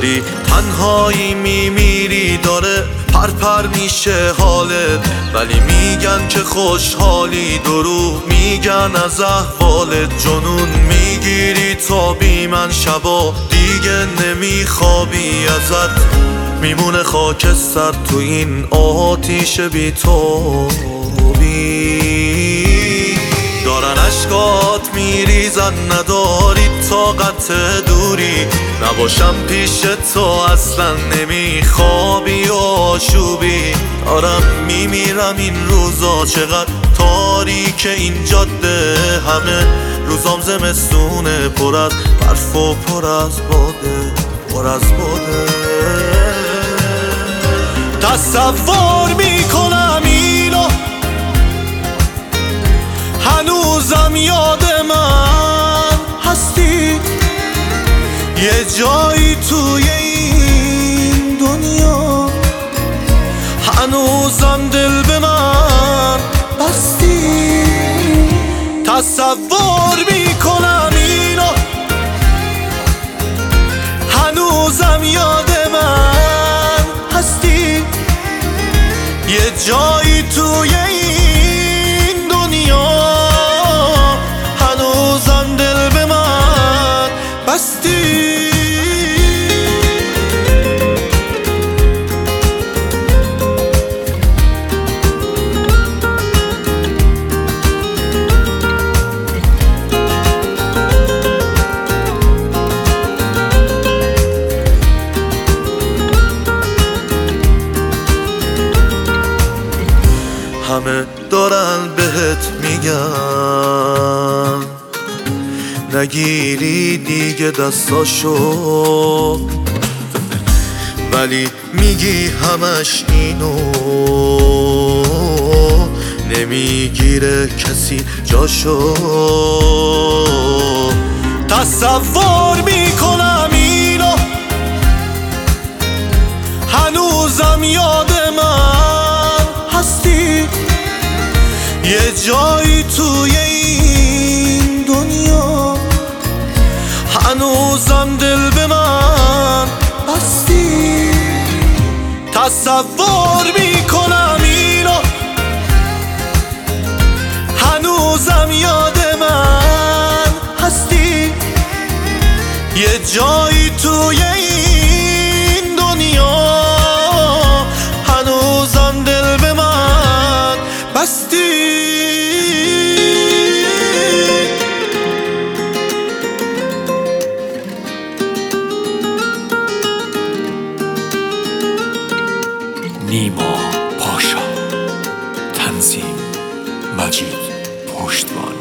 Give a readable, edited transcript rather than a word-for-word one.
ولی تنهایی میمیری داره پر میشه حالت، ولی میگن که خوشحالی، دروغ میگن از احوالت. جنون میگیری تا بی من شبا دیگه نمیخوابی ازت، میمونه خاکستر تو این آتیش بی تابی. دارن اشکات میریزن نداری طاقت دوری، نباشم پیش تو اصلا نمیخوابی و آشوبی. دارم میمیرم این روزا، چقدر تاریک این جاده، همه روزام زمستونه پر از برف و پر از باده، پر از باده. تصور میکنم اینو هنوزم یاد من هستی، یه جایی توی این دنیا هنوزم دل به من بستی. تصور میکنم اینو هنوزم یاد من هستی، یه جایی توی این دنیا هنوزم دل به من بستی. همه دارن بهت میگن نگیری دیگه دستاشو، ولی میگی همش اینو نمیگیره کسی جاشو. تصور میکنم اینو هنوزم یاد من هستی، یه جایی توی این دنیا هنوزم دل به من بستی. تصور میکنم اینو هنوزم یاد من هستی، یه جایی توی این دنیا هنوزم دل به من بستی. نیما پاشا، تنظیم مجید پشتوان.